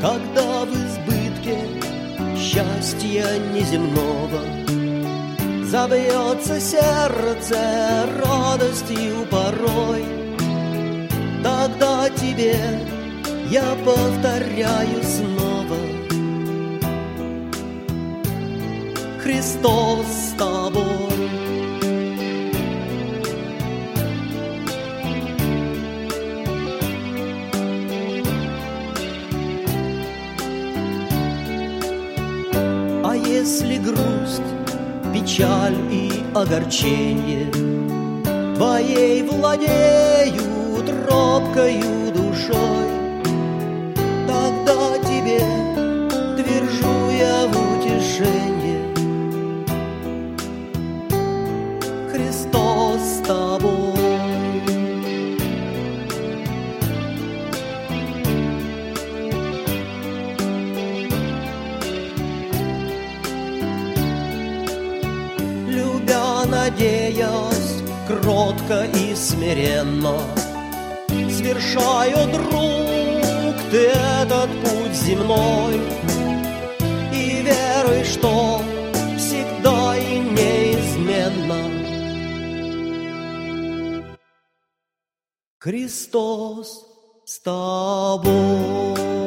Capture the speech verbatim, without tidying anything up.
когда в избытке счастья неземного забьется сердце радостью порой, тогда тебе я повторяю снова: Христос с тобой. А если грусть, печаль и огорчение твоей владеют робкою душой, тогда тебе твержу я в утешение: Христос с тобой. Любя, надеясь, кротко и смиренно свершаю, друг, ты этот путь земной, и веруй, что всегда и неизменно Христос с тобой.